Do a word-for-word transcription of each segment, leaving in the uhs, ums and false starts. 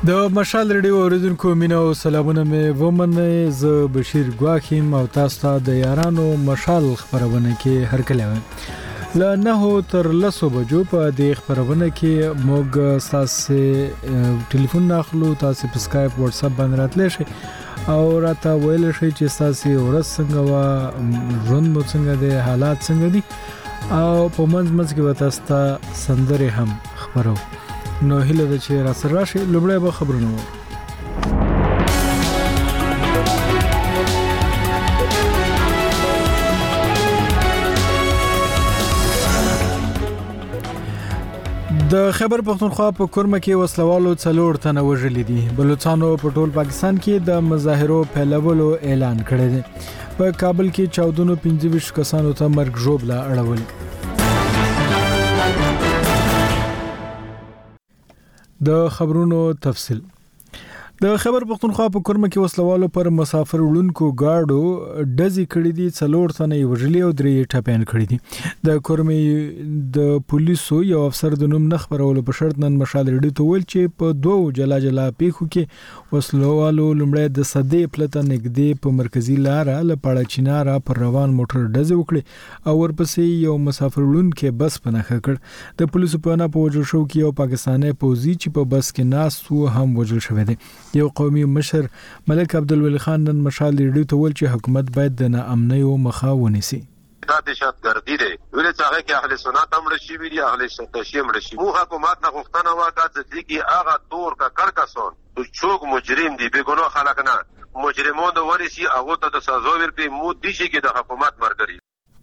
د مشال ریډیو اوریدونکو مینه او سلامونه مې ومنه. زه بشیر ګواخیم او تاسو ته د یارانو مشال خبرونه کې هرکلی وایم. له نهو تر لسو بجو په دې خبرونه کې موږ تاسو ټلیفون ناخلو، تاسو په سکایپ واتس اپ باندې راتلی شئ او راته ویل شئ چې تاسو ورځ څنګه وا، ژوند مو څنګه دی، حالات څنګه دي او په منځ منځ کې تاسو ته سندرې هم خبرو. نو هیله ده چې را سره راشي. لومړی به خبرونه وو. د خیبر پختونخوا په کورمه کې وسلوالو څلور تنه وژلي دي. بلوچستانو په ټول پاکستان کې د مظاهرو پیلولو اعلان کړی دی. په کابل کې چاودنو پنځه ویشت کسانو ته مرګ ژوبله اړولې. د خبرونو تفصیل. د خیبر پختونخوا په کورمه کې وسلوالو پر مسافر وړونکو گاډو ډزې کړې دي. څلور تنه یې وژلي او درې ټپيان کړي دي. د کورمې د پولیسو یو افسر د نوم نه خبرولو په شرط نن مشال ریډیو ته ویل چې په دوو جلا جلا پیښو کې وسلوالو لومړی د صدې پلته نږدې په مرکزی لاره له پاړه چیناره پر روان موټر ډزې وکړي او ورپسې یو مسافر وړونکی بس په نښه کړ. د پولیسو په وینا په وژل شو کې یو پاکستاني پوځي چې په بس کې ناست و هم وژل شوی دی. یو قومي مشر ملک عبدالولي خان نن مشال ریډیو ته ویل چې حکومت باید د ناامنیو مخه ونیسي. دا دهشت ګردي دی ویل چې هغه کې اهل سنت هم رشي وی دي، اهل شتشي هم رشي. مو حکومت نه غوښتنه وکړه چې دغه هغه تور کا کړکسون چې څوک مجرم دي، به ګناه خلک نه مجرمون د ورسي هغه ته د سزا ورکړي. مو دي چې د حکومت مرګري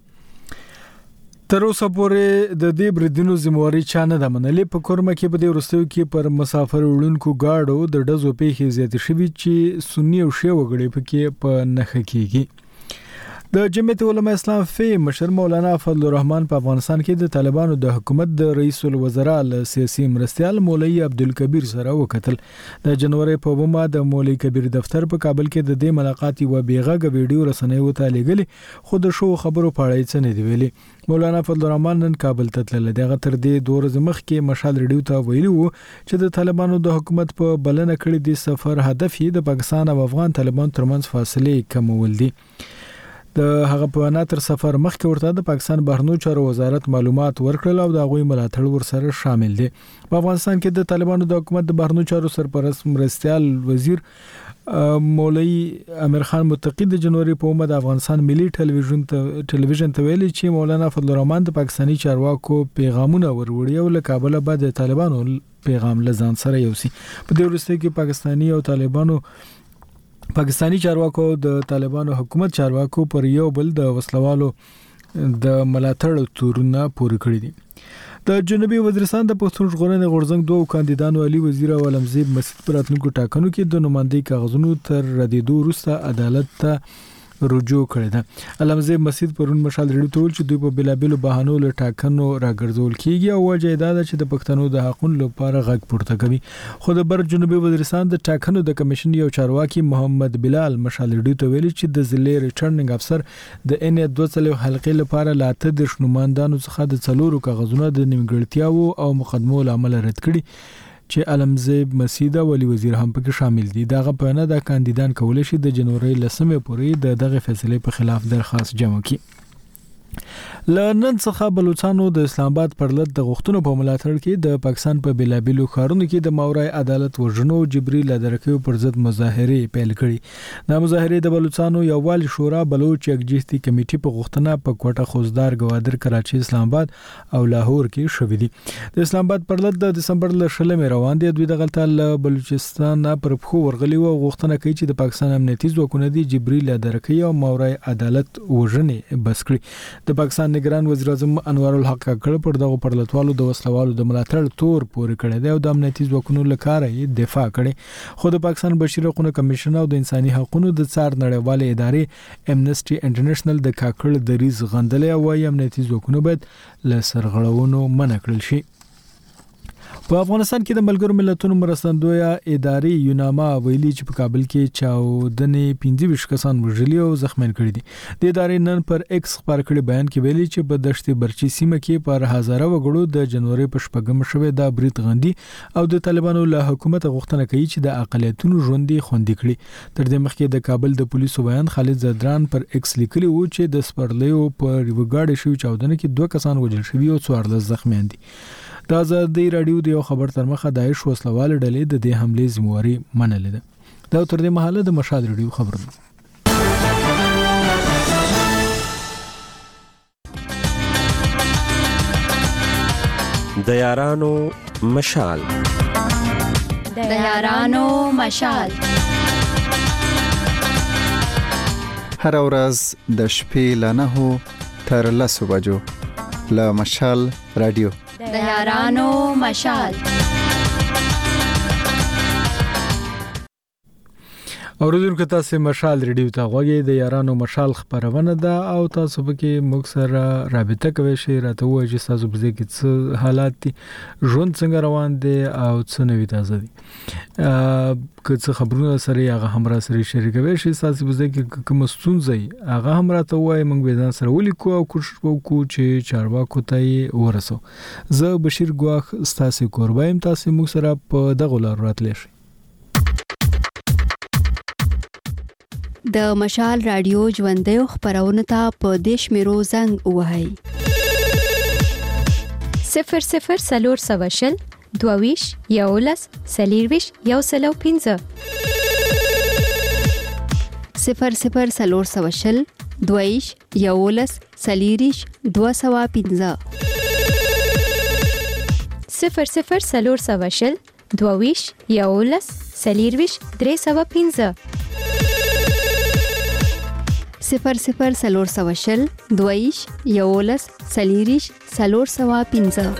تر اوسه پورې د دې بریدونو ذمہواری چا نه ده منلې. په کورمه کې په دې وروستیو کې پر مسافر وړونکو گاډو د ډزو پیښې زیاتې شوې چې سنی او شیعه وګړي پکې په نښه کېږي. د جمعیت علماء اسلام فی مشر مولانا فضل الرحمن په افغانستان کې د طالبانو د حکومت د رئیس الوزرا له سیاسي مرستیال مولوی عبدالکبیر سره وکتل. د جنوري په اومه د مولوی کبیر دفتر په کابل کې د دې ملاقات یو بیغه ویډیو رسنیو ته لګلې، خو د شو خبرو په اړه څه نه دی ویلي. مولانا فضل الرحمن نن کابل ته تلل. دغه تر دې دوه ورځې مخکې مشال ریډیو ته ویلي وو چې د طالبانو د حکومت په بلنه کړې دي سفر هدف یې د پاکستان او افغان طالبان ترمنځ فاصله کمول دي. د هغه په وینا تر سفر مخکې ورته د پاکستان بهرنیو چارو وزارت معلومات ورکړل او د غوي ملاتړ ورسره شامل دي. په افغانستان کې د طالبانو د حکومت د بهرنیو چارو سرپرست مرستیال وزیر مولوی امیر خان متقی د جنوري په اومه د افغانستان ملي ټلویزیون ته ټلویزیون ته ویلي چې مولانا فضل الرحمن د پاکستاني چارواکو پیغامونه وروړي او له کابل بعد د طالبانو پیغام لزان سره یوسي. په دې وروسته کې پاکستاني او طالبانو پاکستانی چارواکو د طالبانو حکومت چارواکو پر یو بل د وسلوالو د ملاتړ تورونه پوره کړی دي. د جنوبي وزیرستان د پښتون ژغورنې غورځنګ دوه کاندیدانو علي وزیر او علمزیب مسعود پر راتلونکو ټاکنو کې د نمائندګۍ کاغذونو تر ردیدو وروسته عدالت ته رجوع کړی ده. علمزیب مسعود پرون مشال ریډیو ته ویل چې دوی په بلابلو بهانو له ټاکنو راګرځول کیږي او وجه دا ده چې د پښتنو د حقوقو لپاره غږ پورته کوي. خو د بر جنوبي وزیرستان د ټاکنو د کمیشن یو چارواکي محمد بلال مشال ریډیو ته ویل چې د ضلع ریټرننګ افسر د ان دوه څلو حلقې لپاره لاته د شنوماندانو څخه د څلورو کاغذونو د نیمګړتیاو او مقدمو لامل رد کړي چې علمزیب مسعود او علي وزیر هم پکې شامل دي. دغه په نه د کاندیدان کولای شي د جنوري لسمه پورې د دغه فیصله په خلاف درخواست جمع کړي. لندن څخه بلوچستانو د اسلام آباد پر لټ د غوښتنو په ملاتړ کې د پاکستان په بلابلو ښارونو کې د ماورای عدالت وژنو جبري لدرکیو پر ضد مظاهره پیل کړي. د مظاهره د بلوچستانو یووالي شورا بلوچ یکجهتي کمیټې په غوښتنه په کوټه خوزدار گوادر کراچي اسلام آباد او لاهور کې شوې دي. د اسلام آباد پر لټ د دسمبر ل شلمې روان دي. دوی د غلطه بلوچستان پر خو ورغلي او غوښتنه کوي چې د پاکستان امنیتي ځواکونه د جبري لدرکۍ او ماورای عدالت وژنې بس کړي. د پاکستان نگران وزیر اعظم انوار الحق کاکړ پر دغه پرلطوالو د وسلوالو د ملاتړ تور پورې کړی دی او د امنیتي ځواکونو لپاره یې دفاع کړي. خو د پاکستان بشري حقوقو کمیشن او د انساني حقوقو د څار نړیوال ادارې امنیسټي انټرنیشنل د کاکړ دریز غندلې او وايي امنیتي ځواکونه باید له سرغړونو منع کړل شي. په افغانستان کې د ملګرو ملتونو مرستندویه ادارې یوناما ویلي چې په کابل کې چاودنې پنځه ویشت کسان وژلي او زخمیان کړي دي. د ادارې نن پر ایکس خبر کړي بیان کې ویلي چې په دشت برچي سیمه کې پر هزاره وګړو د جنوري په شپږم شوه د بریټ غندي او د طالبانو له حکومت غوښتنه کوي چې د اقلیتونو ژوند خوندي کړي. تر دې مخکې د کابل د پولیسو بیان خالد زدران پر ایکس لیکلی و چې د سپرلیو پر وګاړې شوی چاودنه کې دوه کسان وژل شوي او څوارلس زخمیان دي. د آزادۍ رادیو د یو خبر تر مخه داعش وسلوال ډلې د دې حملې ذمہواری منلې ده. دا تر دې مهاله د مشال رادیو خبر ده. د یارانو مشال د یارانو مشال هر ورځ د شپې له نهو تر لسو بجو له مشال رادیو د یارانو مشال. اوریدونکو تاسو مشال ریډیو ته غوږی د یارانو مشال خبرونه ده او تاسو به کې موږ سره رابطه کوئ شئ راته وایي چې تاسو په ځای کې څه حالات دي ژوند څنګه روان دي او څه نوي تازه دي که څه خبرونه سره هغه هم را سره شریکوي شئ تاسو په ځای کې کوم ستونزې هغه هم راته وایي موږ به ځان سره ولیکو او کوشش وکړو چې چارواکو ته ورسو. زه بشیر ګواخ تاسو کوربایم تاسو موږ سره په دغه لار راتلی شئ. د مشال رادیو ژوندۍ خبرونه ته په دیش میرو زنګ وهاي صفر صفر سلور سواشل دوویش یولس سلیرویش یو سلو پینزه صفر صفر سلور سواشل دوویش یولس سلیریش دو سوا پینزه صفر صفر سلور سواشل دوویش یولس سلیرویش درې سوا پینزه صفر صفر سلور سواشل دویش یولس سلیریش سلور سوا پینزه.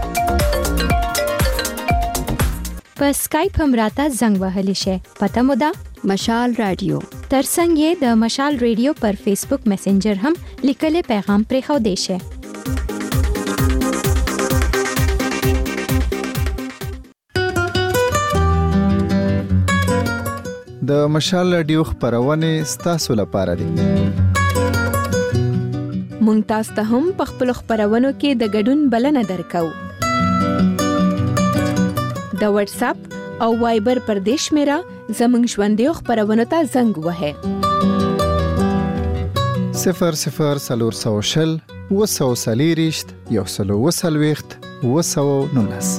په سکایپ هم راته زنګ وهلی شي. پته مو ده مشال رادیو. ترڅنګ یې د مشال رادیو پر فیسبوک میسنجر هم لیکلي پیغام پرې خو دی شي. د مشال رادیو خبرونه ستاسو لپاره دي. مونږ تاسو ته هم په خپل خبرونو کې د ګډون بلنه درکو. د واتس اپ او وایبر پر دیش میرا زمنګ ژوندۍ خبرونو ته زنګ وهه صفر صفر سلور سوشل وسو سلیریشت یو سلو وسلويخت وسو نولس.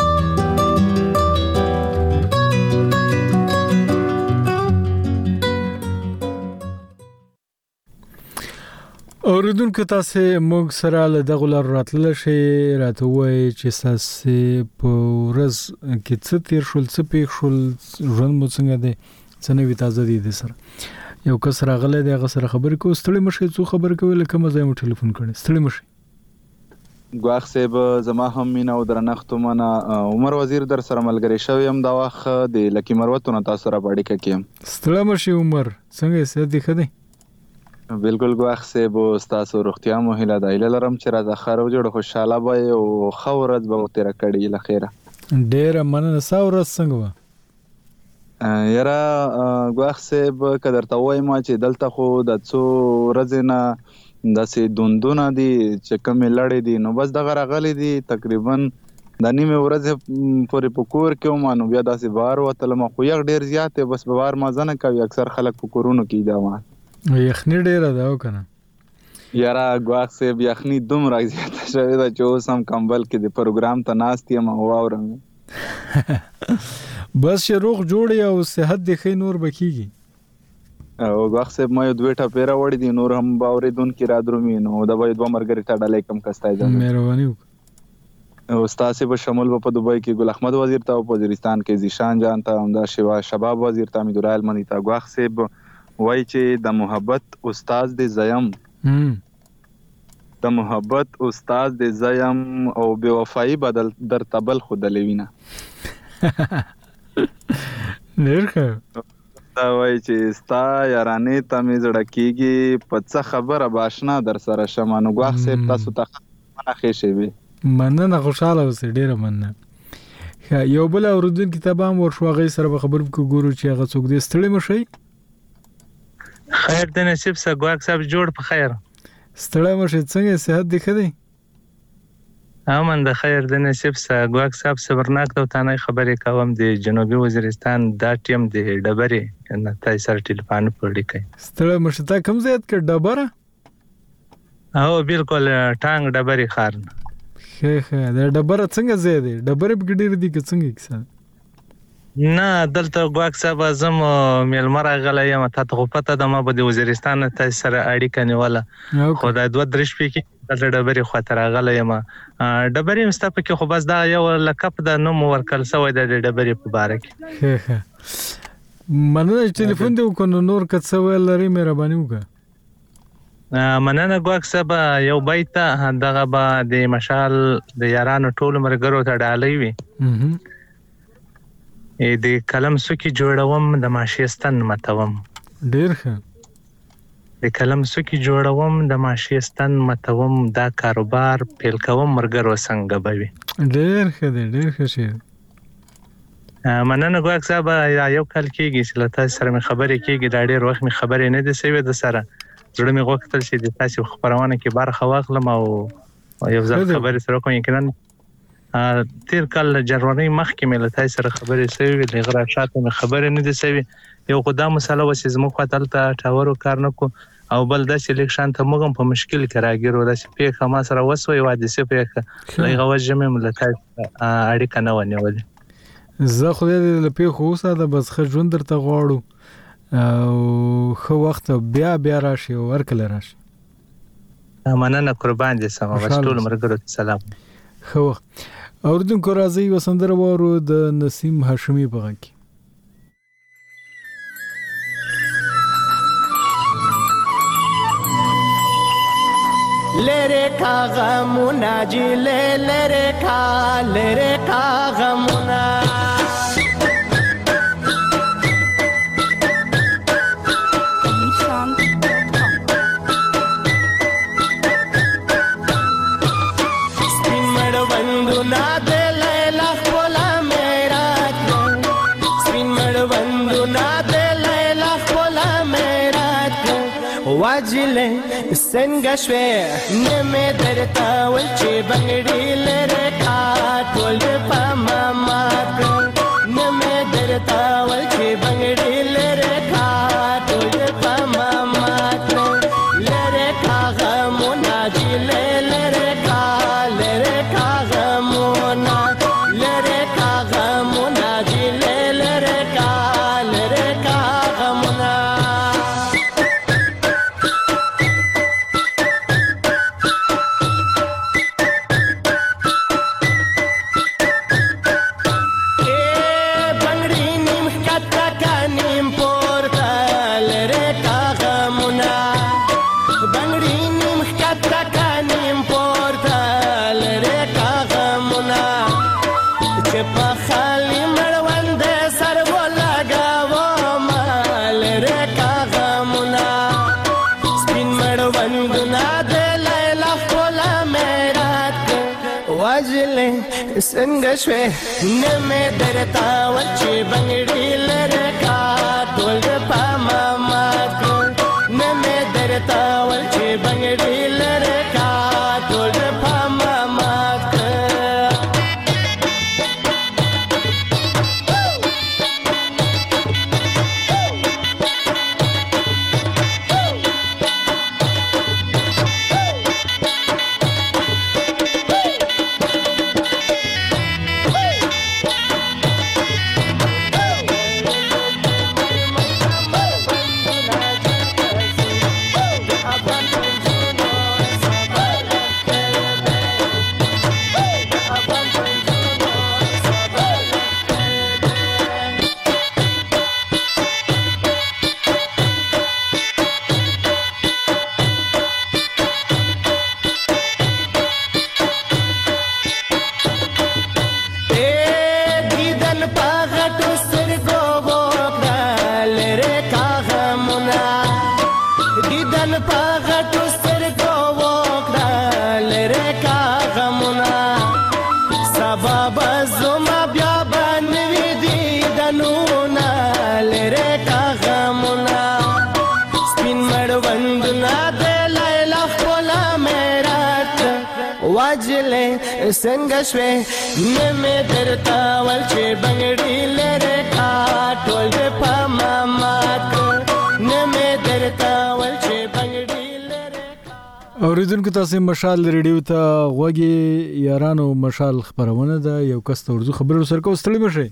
اوریدونکو تاسو موږ سره له دغه لار راتلل شي راته وایي چې تاسو په ورځ کې څه تیر شول څه پیښ شول ژوند مو څنګه دی څه نوي تازه دي د سره یو کس راغلی دی هغه سره خبرې کوو. ستړي مشي څو خبرې کوي لکه مزه مو ټلیفون کړي. ستړي مشي ګواخ صاحب زما هم مینا او درنښت منه عمر وزیر در سره ملګری شوی هم دا وخت د لکی مروتونه تاسو را باندې کېم. ستړي مشي عمر څنګه ست دي خدي بالکل ګواخ صاحب تاسو روغتیا مو هیله دایله لرم چې راځه خارو جوړ خوشاله وای او خورت به تیر کړی لخيره. ډیر مننه ساورس څنګه و یرا ګواخ صاحب قدر ته وای ما چې دلته خو د څو ورځې نه داسې دوندونه دي چې کوم لړې دي نو بس دغه راغلي دي تقریبا د نیمه ورځې پورې په کور کې مانو بیا داسې بار وتل ما خو یو ډیر زیات بس بار ما ځنه کوي اکثر خلک په کورونو کې دا ما یخنی ډیره ده او کنه یارا ګواخ صاحب یخنی دومره زیاته شوې ده چې اوس هم کمبل کې د پروګرام ته ناست یم او واورم بس چې روغ جوړ او صحت د خې نور بکیږي او ګواخ صاحب ما یو دوه ټاپیرا وړي دي نور هم باورې دون کې را درومي نو دا به دوه مرګري ته ډالې کم کستای ده مهرباني او استاد په شمول په دبي کې ګل احمد وزیر ته او وزیرستان کې زیشان جان ته هم دا شوا شباب وزیر ته امیدورال منی ته ګواخ صاحب وای چې د محبت استاد دې زیم د محبت استاد دې زیم او بے وفایی بدل در تبل خود لوینه نرخه دا وای چې ستا یارانې ته مې زړه کېږي په څه خبره باشنا در سره شمه نو ګواخ صاحب تاسو ته مننه ښې شوې مننه خوشاله اوسې ډېره مننه یو بل اوردونکو ته به هم ورشو هغې سره به خبرې وکړو ګورو چې هغه څوک دی. ستړی مه شئ. خیر د نصیب سه ګواک صاحب جوړ په خیر. ستړی مه شئ. څنګه صحت دی ښه دی؟ امن د خیر د نصیب سه ګواک صاحب صبرناک د تانه خبرې کوم د جنوبي وزیرستان دا ټیم د ډبرې نه تای سره ټلیفون پرې کوي. ستړی مه شئ. تا کوم ځای کې ډبره؟ او بالکل ټانګ ډبرې خار. ښه ښه دا ډبره څنګه ځای دی؟ ډبرې پکې ډېرې دي که څنګه کیسه؟ نه دلته ګواک صاحب زم میلمه راغلی یم تا ته خو پته ده ما به د وزیرستان نه تاسو سره اړیکه نیوله خو دا دوه درې شپې کې دلته ډبرې خواته راغلی یم. ډبرې هم ستا پکې خو بس دا یو لقب د نوم ورکړل سوی دی د ډبرې په باره کې. ښه ښه مننه چې ټلیفون دې وکړو. نو نور که څه ویل لرې مهرباني وکړه. مننه ګواک صاحب. یو بیت دغه به د مشال د یارانو ټولو ملګرو ته ډالۍ وي. د قلم سوکي جوړوم د ماشیستن متوم. ډیر ښه. د قلم سوکي جوړوم د ماشیستن متوم دا کاروبار پیل کوم ملګرو څنګه به وي. ډیر ښه دی. ډیر ښه شعر. مننه ګواک صاحب. یو کال کېږي چې له تاسو سره مې خبرې کېږي. دا ډېر وخت مې خبرې نه دي سوې د سره. زړه مې غوښتل چې د تاسو خبرونه کې برخه واخلم او یو ځل خبرې سره کوم. یقینا تیر کال جنوري مخکې مې له تاسو سره خبرې سوې وې. لغړه شاته مې خبرې نه دي سوې. یو خدای مسله وسې زموږ خاطر ته ټاورو کار نه کو او بل داسې الیکشن ته موږ په مشکل کې راګیرو. داسې پیښه ما سره وسوي حادثه پیښه لغه وجه مې له تاسو اړیکه نه ونیولې. زه خو دې له پیښو وساده بس ښه ژوند درته غواړو او ښه وخت بیا بیا راشي او ورکله راشي. مننه قربان دي سم. بس ټول مرګرو سلام. ښه وخت. اوردونکو راځي وسندره وورو د نسیم هاشمي په غږ کې. لره کا غمونا جی لره کا لره کا غمونا واجله څنګه شوې نه مې درته ول چې بنګړي لره کا ټول په ماما نه مې درته ول چې بنګړي لره کا ټول په ماما لره کا غمونا جی لره کا لره کا غمونا لره کا غمونا جی لره کا لره کا غمونا څنګه شوې نه مې درته ول چې بنګړي لره کا ټول په ماما نه مې درته ول چې بنګړي لره کا ټول په ماما بابا زما بیا ګلې څنګه شوې نه مې درته ول چې بنګړي لرې کا ټول دې په ماما نه مې درته ول چې بنګړي لرې. اوریدونکو تاسو مشال ریډیو ته غوږی یارانو مشال خبرونه ده یو کس ته ورزو خبرو سره کو ستړي مشه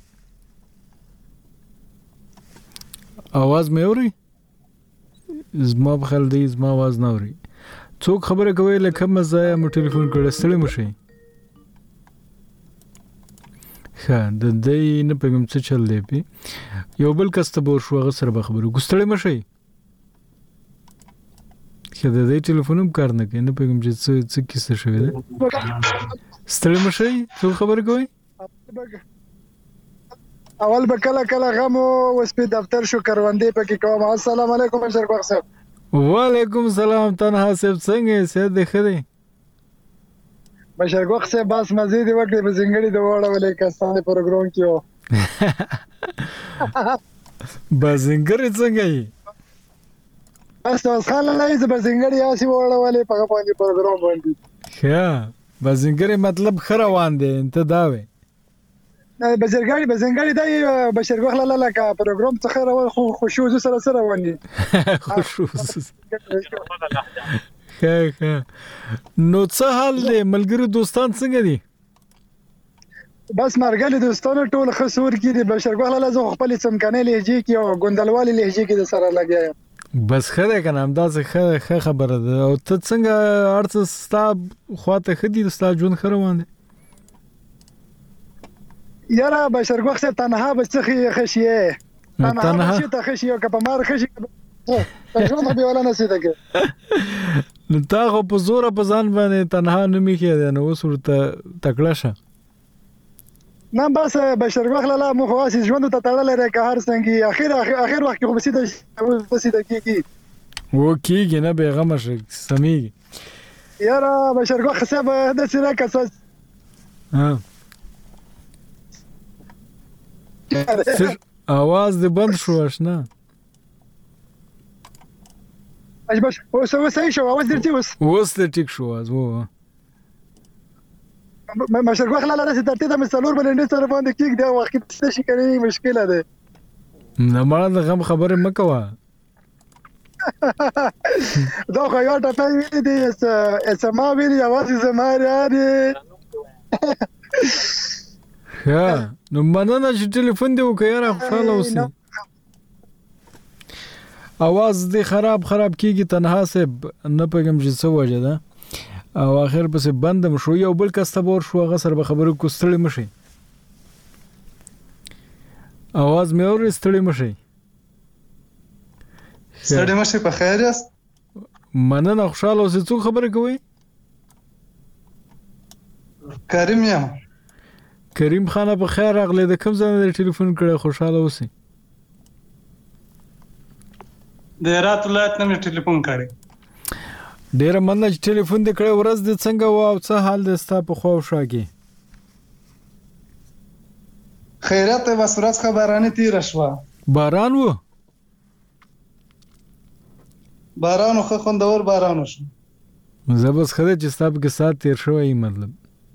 आवाज مې اوري زما بخل دی زما आवाज نه اوري څوک خبره کوي لکه مزه مو ټلیفون کړه ستړي مشه ښه د دې نه پېږم څه چل دی پی یو بل کس ته بور شو غ سره خبرو ګستړي مشه که د دې ټلیفونم کار نه کوي نه پېږم چې څه څه کیسه شوې ده ستړي مشه څو خبره کوي اول به کله کله غم او سپي دفتر شو کروندې پکې کوم. السلام علیکم بشر بخ صاحب. وعلیکم السلام تنها صاحب څنګه سید ده خدي بشر بخ صاحب بس مزید وکړي په زنګړي د وړه ولې کسانه پروګرام کیو بازنګری څنګه یې بس اوس خاله نه زه بازنګړی آسی وړه ولې په باندې پروګرام باندې ښه بازنګری مطلب خروان دي انت داوي نه بازرګړی بازنګړی دی بشر بخ لاله لکه پروګرام څخه راو خو خوشو سره سره ونی خوشو ښه ښه نو څه حال دی ملګری دوستان څنګه دي بس مرګلي دوستانو ټول خسور کې دي بشر بخ لاله زه خپل سمکنه لهجه کې او ګوندلوالي لهجه کې سره لګیا بس خره کنه همداسې ښه خبره ده او ته څنګه ارڅ ستا خواته خدي ستا جون خروان دي یاره بشر بخ صاحب تنها بچخي خشيه تنها شي ته خشيه کپ مار خشي څنګه به ولا نسیده کې نو تا خو په زور په ځان باندې تنها نمی کېده نو اوس ورته تکړه شه نه بس بشر بخ لاله مو خاص ژوند ته تړل لري که هر څنګه اخر اخر وخت کې خو بسیده بسیده کیږي و کیږي نه بیغم شه سميږي یاره بشر بخ صاحب د سره کساس ها आवाज دې بند شو آشنا اج بس اوس اوس شو आवाज درته اوس اوس دې ټیک شو आवाज وو ما شرګ خلل راځي ترتیب د مسلور بلندې سره باندې کیک دی وخت څه شي کوي مشکله ده نه ما د غم خبره مکوا دا خو یو ټاپه ویلې دي اس ما ویلې आवाज زماره دی ها نو مننه چې ټلیفون دی وکړه خوشاله اوسې आवाज دې خراب خراب کیږي تنها سه نه پېږم چې څه وجه ده او اخر پس بندم شو یو بل کس ته ور شو هغه سره به خبرو کو ستړي مشي आवाज مې اور ستړي مشي ستړي مشي په خیر یاست مننه خوشاله اوسې څو خبره کوي کریم یم کریم خان په خیر اغله د کوم ځای د ټلیفون کړه خوشاله اوسې د رات ولایت نه ټلیفون کړی ډیر مننه چې ټلیفون دې کړه ورځ دې څنګه و او څه حال دې ستا په خو شاګي خیرات بس ورځ خبرانه تیر شو باران و باران خو خوندور باران شو زبس خره چې ستا په سات تیر شوی مطلب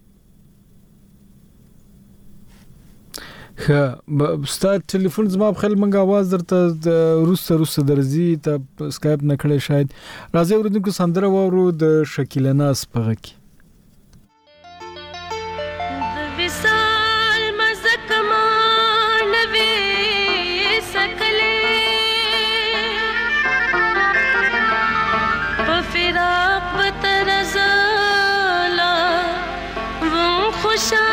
ښه ستا ټلیفون زما په خل منګه आवाज درته روسه روسه درځي ته سکایپ نه کړی شاید راځي ورته سندره وورو د شکیله ناس پغه کی د وصال مزکما نوې سکلې په فراق بترزلا و خوشا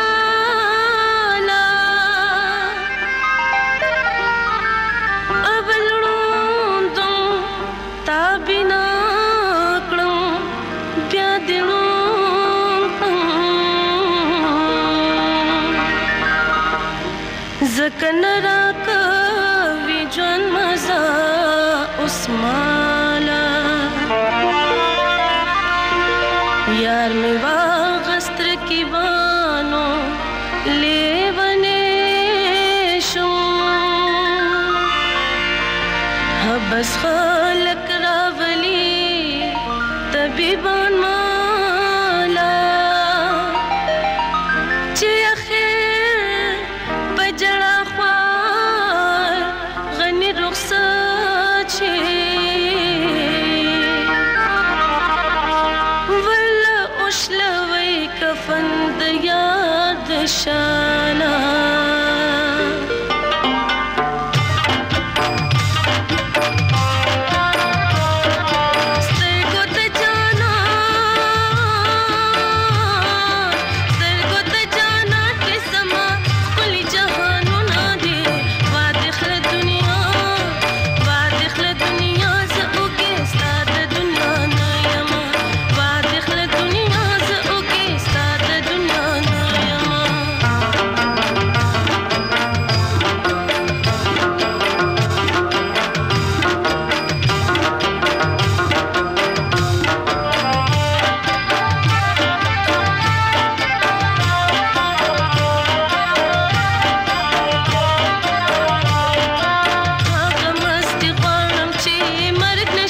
زکن را کوي جون مزا اسمالا یار می واغستر کی بانو لیونے شو حبس خلق راولی طبیبان مالا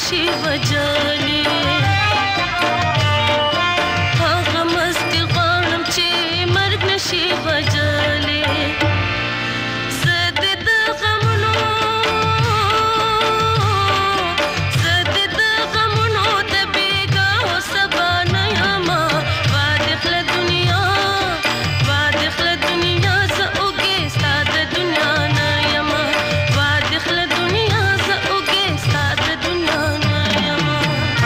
نشي وجالي هغه مستي غواړم چې مرګ نشي وجالي زه د غمونو زه د غمونو د بیګاه سبا نه یما وادخله دنیا وادخله دنیا زه اوږې ستا د دنیا نه یما وادخله دنیا زه اوږې ستا د دنیا نه یما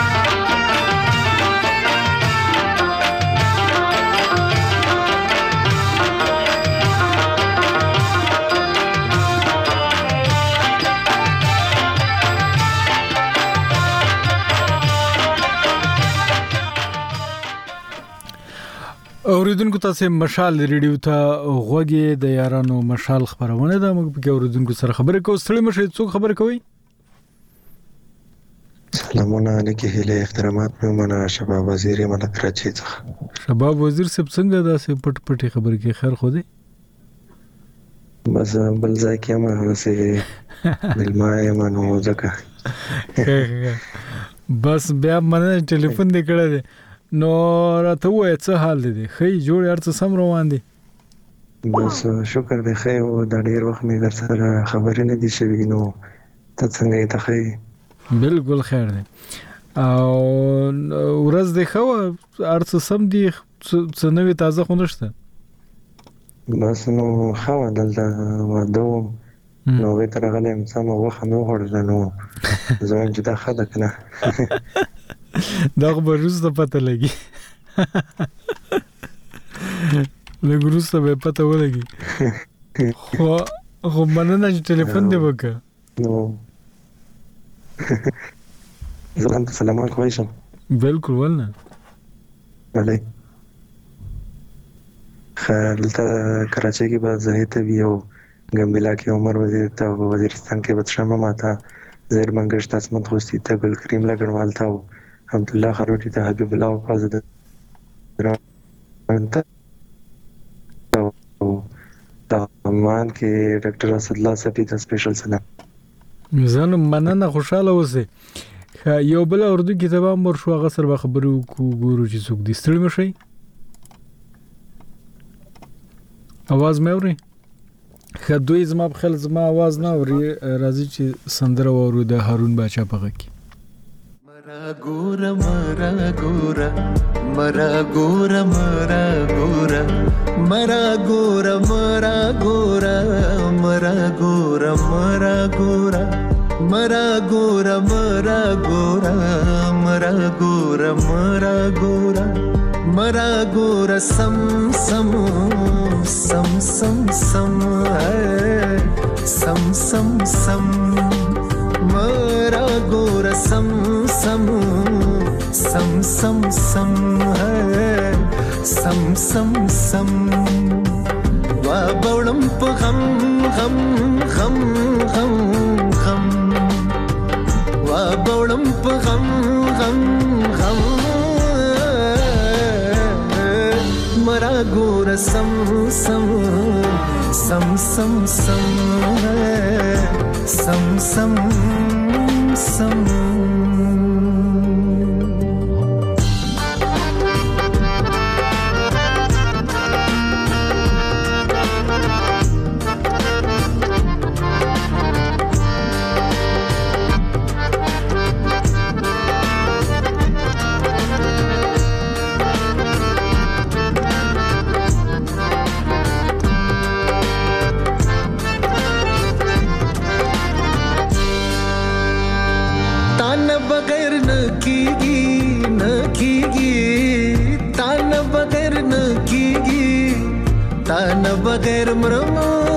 اوریدونکو تاسو مشال ریډیو ته غوږی د یارانو مشال خبرونه ده موږ په اوریدونکو سره خبرې کوو ستړي مشه څوک خبر کوي سلامونه علیکم هله احترامات مې منه شباب وزیر ملک راچی څخه شباب وزیر سب څنګه داسې پټ پټي خبر کې خیر خو دی بس بل ځای کې ما سه بلمای منو ځکه بس بیا منه ټلیفون دې کړه دې نو راته وای څه حال دی خې جوړ ارڅ سم روان دي بس شکر دې خې او د ډیر وخت مې در سره خبرې نه دي شوي نو ته څنګه ته خې بالکل خیر دی او ورځ دې خو ارڅ سم دي څه نوې تازه خو نشته بس نو خو دلته ودو نو وې تر غلې سم وخت نو هړل نو زموږ چې دا خده کنه دا خو روز ته پته لګي له روز ته به پته ولګي خو خو مننه چې ټلیفون دی وکړه نو زلام سلام علیکم بالکل ولنه علي خلته کراچي کې به زه ته ویو ګمبلا کې عمر وزیر ته وزیرستان کې بچشمه ماته زیر منګش تاسو مت خوستي ته ګل کریم لګړوال تا الحمد لله خروټی ته حبیب الله او فاز ده انت دا مان کې ډاکټر اسد الله صفی ته سپیشل سلام زنه مننه خوشاله اوسه یو بل اردو کتاب مر شو غسر به خبرو کو ګورو چې څوک دي ستړي مشي आवाज مې اوري خدوی زما په خل زما आवाज نه اوري راځي چې سندره ورو د هارون باچا پغه کې مرا ګورا مرا ګورا مرا ګورا مرا ګورا مرا ګورا مرا ګورا مرا ګورا مرا ګورا مرا ګورا مرا ګورا مرا ګورا مرا ګورا مرا ګورا سم سم سم سم سم سم سم سم مرا ګورا سم سم سم سم سم سم سم سم وا بولم په غم غم غم غم غم وا بولم په غم غم غم مرا ګورا سم سم سم سم سم سم سم سم ताना बगैर मरम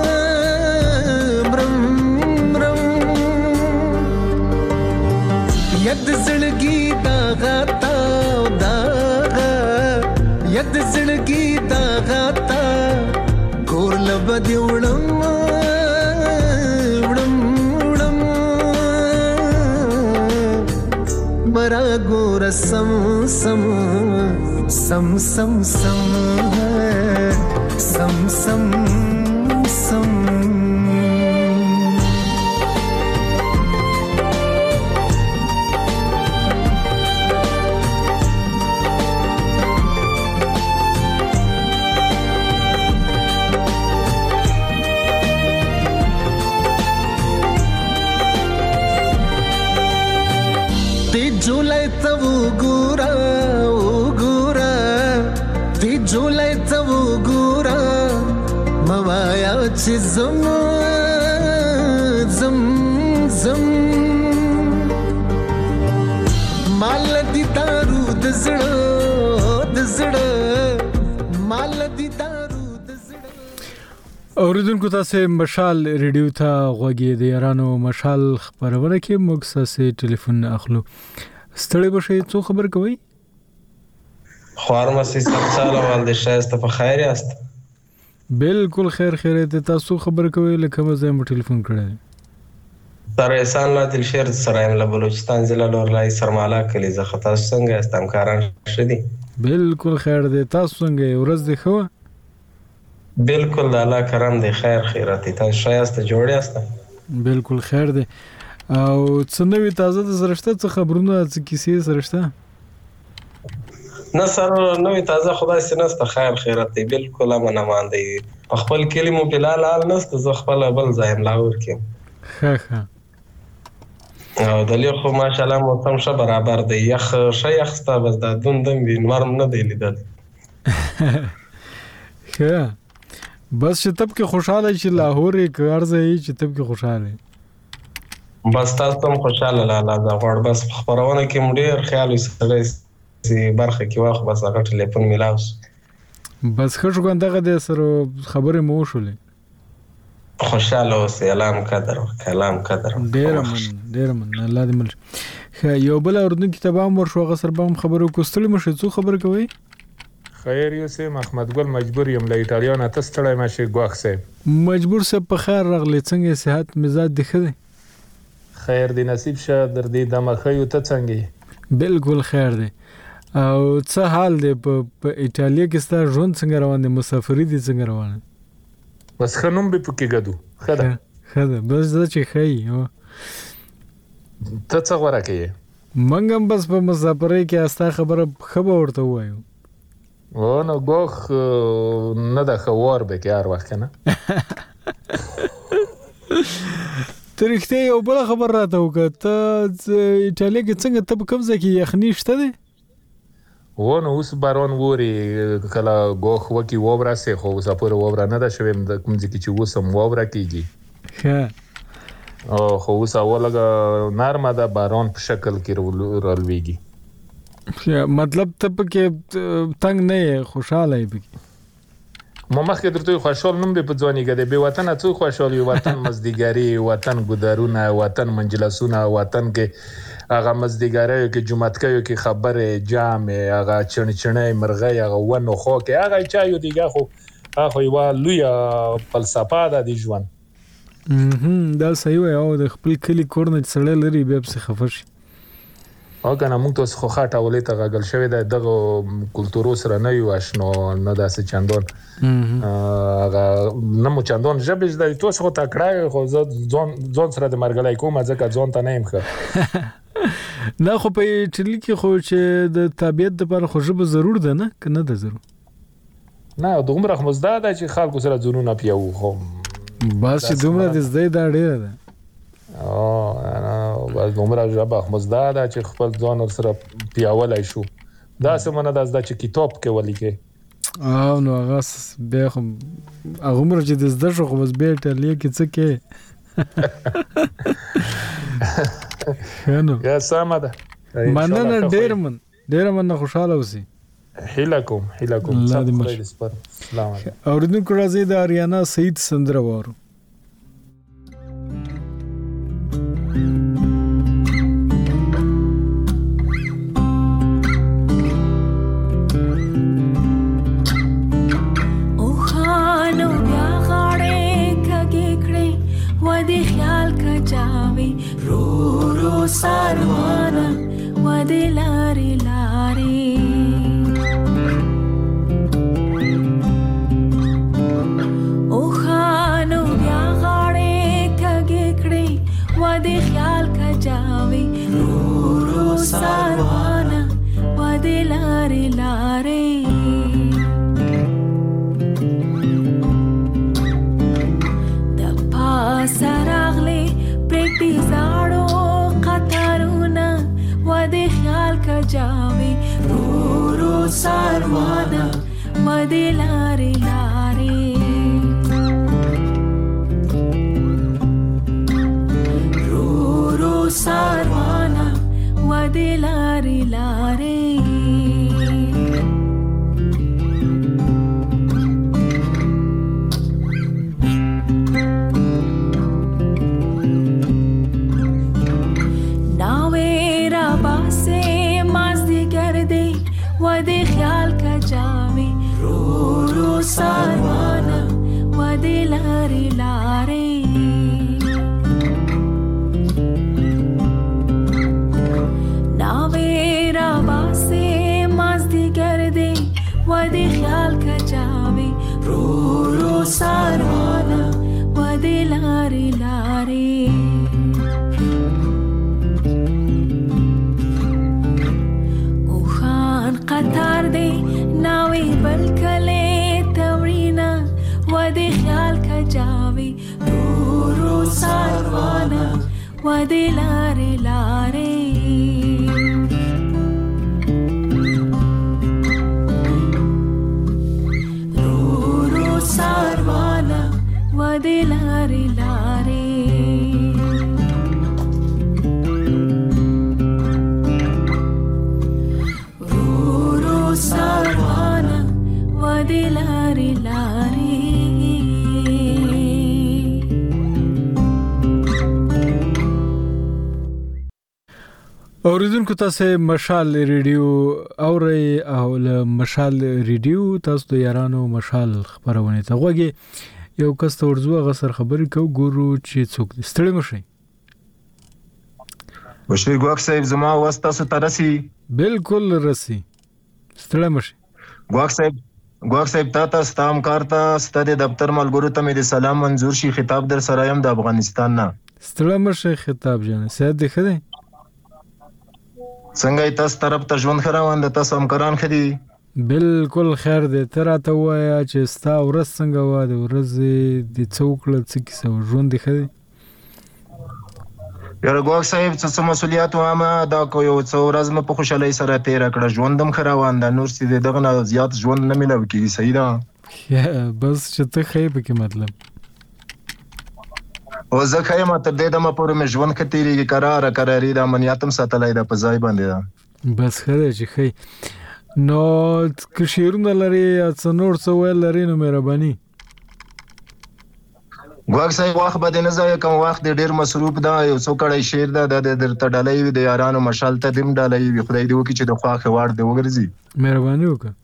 मरम मरम यद जिंदगी दागा ता दागा यद जिंदगी दागा ता गोर लबदी उड़म उड़म उड़म मरा गोर सम सम सम सम सम सम सम सम تی جولای ته وګوره وګوره تی جولای ته وګوره موایا چې زم زم زم مال دي دارو د زړه د زړه مال دي دارو د زړه. اوریدونکو تاسو مشال ریډیو ته غوږی د یارانو مشال خبرونه کې موږ ساسي ټلیفون اخلو. ستړي بشي څو خبر کوي؟ خوارمسي سمساله والد شایسته په خیر یاست؟ بالکل خیر خیریت. تاسو خبر کوي لکه مزه مو ټلیفون کړی. سر احسان لا دل شیر سرایم له بلوچستان ضلع لورلای سرمالا کلی زه خطا څنګه استم کاران شدي؟ بالکل خیر دی. تاسو څنګه ورځ دی خو؟ بالکل الله کرم دی خیر خیرات تاسو شایسته جوړ یاست؟ بالکل خیر دی. او څه نوې تازه د سرشته څه خبرونه څه کیسې سرشته؟ نه سر نوې تازه خدای سينسته خیر خیرات دی بالکل امن امان دی. خپل کلمو بلال حال نست زه خپل بل ځایم لاور کې. ښه ښه. او دلی خو ماشاءالله موسم شه برابر دی یخ شه یخسته بس دا دوندم وی نرم نه دی لیدل. ښه بس چې تب کې خوشاله چې لاهور کې ارزه چې تب کې خوشاله بس تاسو هم خوشاله لاله دا غوړ بس خبرونه کې مډیر خیال وسره سي برخه کې واخ بس هغه ټلیفون میلاوس بس خښ غوندغه د سره خبره مو شولې خوشاله اوسې علام قدر کلام قدر ډیر من ډیر من الله دې مل یو بل اردن کتابام ورشو غسر بام خبرو کوستل مشه څو خبر کوي خیر یوسف محمد ګل مجبور یم له ایټالیا نه تستړی مشه ګواخ سه مجبور سه په خیر رغلی څنګه صحت مزاج دی خدي خیر دی نصیب شه در دې دمخه یو ته څنګه بالکل خیر دی او څه حال دی په ایټالیا کې ستاسو ژوند څنګه روان دی مسافری دي څنګه روان بس خنوم به پکې غدو خدا خدا بس دا چې خی او ته څه غوړه کوي منګم بس په مسافرۍ کې استا خبره خبر ورته وایو و نو ګوخ نه د خوار به کې هر وخت نه ترخته یو بل خبر راته وکړه ته ایټالیا کې څنګه ته کوم ځای کې یخني شته دی و نو اوس بارون ووري کله ګوخ وکی وبرا سه خو سپور وبرا نه دا شوم د کوم ځکه چې وسم وبرا کیږي ښه او خو اوس اولګه نرمه ده بارون په شکل کې رولويږي مطلب ته کې تنگ نه خوشاله یې بګي ما مخکې درته خوشحال نوم به په ځواني کې به وطن څو خوشحال یو وطن مزدګاری وطن ګدارونه وطن منجلسونه وطن کې هغه مزدګاری کې جمعتکیو کې خبره جامع هغه چنچنې مرغې هغه ونه خو کې هغه چا یو دیګه خو هغه یو لوی فلسفه ده د ژوند دا صحیح وي او د خپل کلی کورن سره لري به څه خفش او کنه موږ ته خو خاطه ولې ته غل شوی د دغه کلتور سره نه یو آشنا نه داسې چندون هغه نه مو چندون جبج د توس خو تکړه خو ځون ځون سره د مرګلای کوم ځکه ځون ته نه يم خو نه خو په ټلی کې خو چې د طبيعت لپاره خو جبه ضرور ده نه کنه ده ضرور نه دومره خو مزداده چې خلکو سره ځونونه پیو خو بس چې دومره د زده دا ډیره ده او انا بس دومره جبه مزداده چې خپل ځان سره پیاولای شو دا سمونه د زده چې کتاب کې ولیکي او نو هغه به خو هغه عمر چې د زده شو خو بس به ټلی کې څه کې خنو یا سامده مننه ډیر من ډیر من خوشاله اوسئ هیلکم هیلکم سلام علیکم اوردونکو راځي د اریانا سعید سندره وارو او خانو بیا غاړې کګې کړې و دې خیال کچاوي رو رو ساروانه و دې لارې لارې د خیال کجاوي رو رو ساروانا و د لارې لارې د پاس راغلي پرېږدي زاړو قطارونه و کجاوي رو رو ساروانه ودې لارې لارې رو رو ساروانه ودې لارې لارې ودې خیال کجاوي رو رو ساروانه ودې لارې لارې ناوې را باسې مازدیګر دی ودې خیال کجاوي رو رو ساروانه ودې لارې لارې قطار دی ناوی بلکلے تورینا ودی خیال کجاوی رو رو ساروانا ودی لارے لارے رو رو ساروانا ودی لارے لارے ساروانه ودې لارې لارې اوریدونکو تاسو مشال ریډیو اورئ او له مشال ریډیو تاسو د یارانو مشال خبرونه ته غوږی یو کس ته ورځو غسر خبرې کو ګورو چې څوک ستړي مشي وشي ګوک صاحب زما واسطه سترسي بالکل رسي ستړي مشي ګواک صاحب ګواک صاحب تاسو ستام کارتا ستاسو دفتر ملګرو ته مې سلام منزور شي خطاب در سره يم د افغانستان نه ستړي مشي خطاب جان سید دی خدای څنګه تاسو طرف ته ژوند خروان د تاسو همکاران خدي بالکل خیر دی تر ته وایا چې ستا ورځ څنګه و د ورځ د څوکړه څه کیسه ژوند دی خدای یاره ګواک صاحب څه مسولیت وامه دا کو یو څو ورځ م په خوشالۍ سره تیر کړه ژوندم خروان د نور سي دغه نه زیات ژوند نه ملو کی صحیح ده بس چې ته خیب کې مطلب او زه خیمه تر دې دمه پورې مې ژوند کتیری قرار قراری د امنیتم ساتلای د پځای باندې ده بس خره چې خی نو که شیرونه لري څو نور څو ویل لري نو مهرباني ګواک صاحب واخ بده نه ځای کوم وخت ډیر مصروف ده یو څو کړی شیر ده د درته ډالۍ د یارانو مشال ته دیم ډالۍ وي خدای دې وکړي چې د خواخه وړ دی وګرځي مهرباني وکړه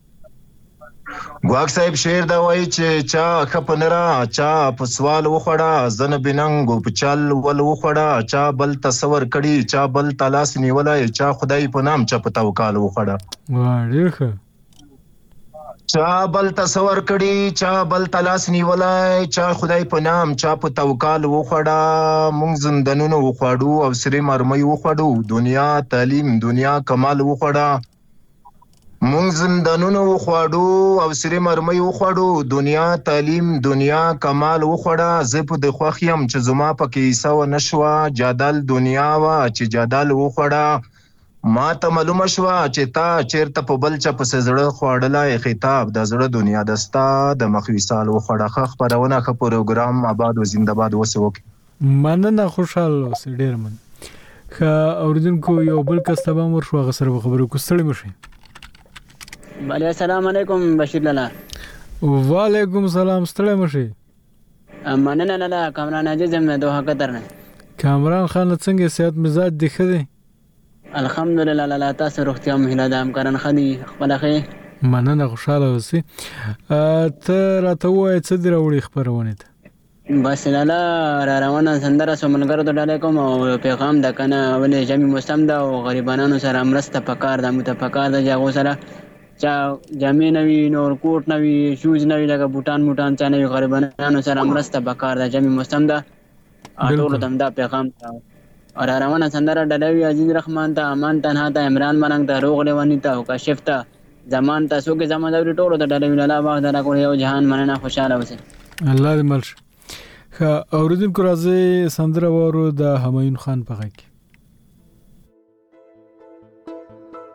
ګواک صاحب شیر دا وایي چې چا خپنرا چا په سوال وخړه زن بننګ په چل ول وخړه چا بل تصور کړي چا بل تلاس نیولای چا خدای په نام چا په توکل وخړه واه ډیر ښه چا بل تصور کړي چا بل تلاس نیولای چا خدای په نام چا په توکل وخړه مونږ زندانونو وخړو او سری مرمۍ وخړو دنیا تعلیم دنیا کمال وخړه مونږ زندانونو وخړو او سری مرمۍ وخړو دنیا تعلیم دنیا کمال وخړه زه په د خوخیم چې زما پکې سو نشوا جادل دنیا وا چې جادل وخړه ما ته معلومه شو چې تا چیرته په بل چا په زړه خوړلای خطاب د زړه دنیا دستا د مخوي سال وخړه خبرونه خ پروګرام آباد و زنده‌باد وسه وک مننه خوشاله اوسې ډیر من خ اوریدونکو یو بل کس ته به مور شو غسر خبرو کو ستړي مشي بله السلام علیکم بشیر لالا وعلیکم السلام ستړي مشي مننه لالا کامران عزیز مې دوه قدر نه کامران خان څنګه صحت مزاج دی خدي الحمدلله لالا تاسو روغتیا مهله د همکاران خدي خپل خې مننه خوشاله اوسې ته راته وای څه دی راوړي خبرونه ته بس لالا را روانه سندره سومنګر ته ډالې کوم او پیغام د کنه ولې جامع مسلم دا او غریبانو سره مرسته پکار د متفکر د جاغو سره چا جامع نوی نور کوټ نوی شوز نوی لکه بوتان موټان چا نوی غریبانو سره مرسته پکار د جامع مسلم دا ټول تم دا پیغام اور روانه سندره ډلوي عزیز رحمان ته امان تنها ته عمران مرنګ ته روغ لیوانی ته او کاشف ته زمان تاسو کې زمان دوري ټولو ته ډلوي لاله باغ درا کو یو جهان مننه خوشاله اوسه الله دې ملش خا اوریدونکو راځي سندره وورو د همایون خان په غږ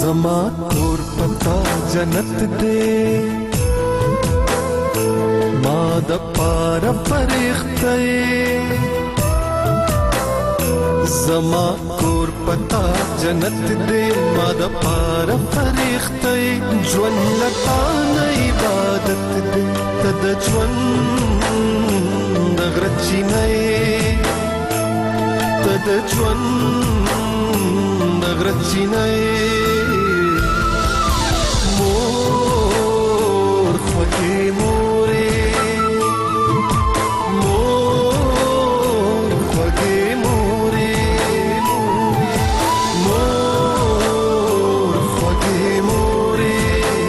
زما کور پتا جنت دے ما د پار فرښتې زما کور پتا جنت دے ما د پار فرښتې ژوند لتا نه عبادت دے تد ژوند د غرچی نه تد ژوند د غرچی نه مور خوږې مورې مور خوږې مورې مور خوږې مورې